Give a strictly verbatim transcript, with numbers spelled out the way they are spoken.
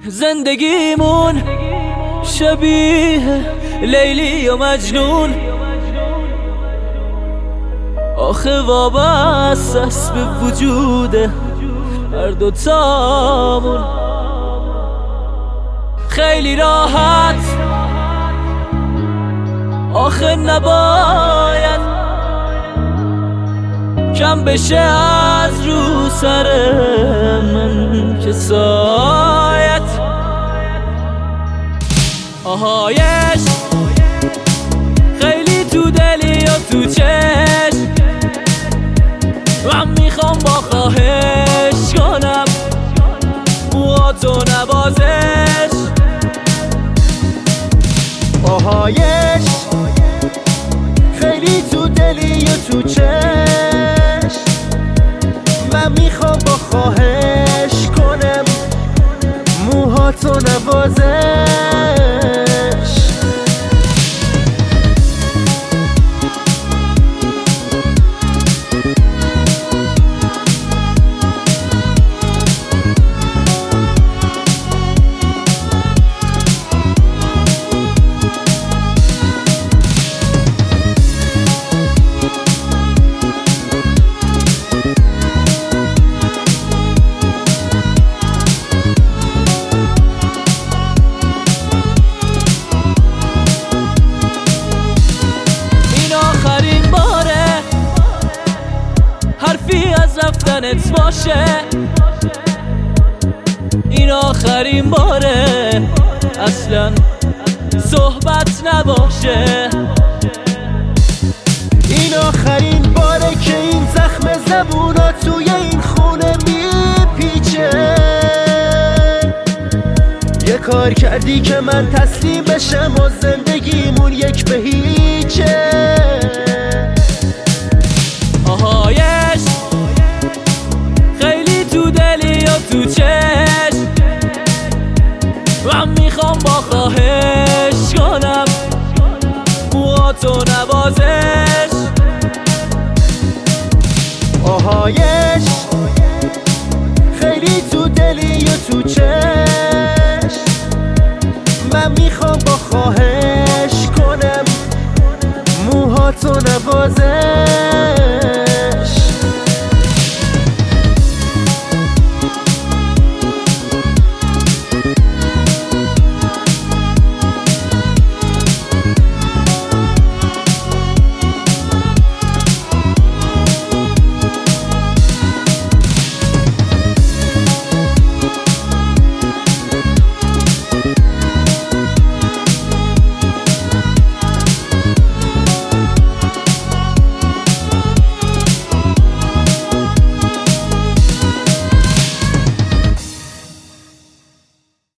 زندگیمون شبیه لیلی و مجنون، آخه وابسته است به وجود هر دوتامون. خیلی راحت آخه نباید کم بشه از رو سر من که سایت آهایش خیلی تو دلی و تو چشم، من میخوام با خواهش کنم موهاتو نوازش. آهایش خیلی تو دلی و تو چشم، من میخوام با خواهش کنم موهاتو نوازش. از رفتنت باشه، این آخرین باره اصلا صحبت نباشه. این آخرین باره که این زخم زبونا توی این خونه میپیچه. یه کار کردی که من تسلیم بشم و زندگیمون یک به هیچه. آهایش خیلی تو دلی و تو چشم، من میخوام با خواهش کنم موهاتو نوازش. آهایش خیلی تو دلی و تو چشم، من میخوام با خواهش کنم موهاتو نوازش.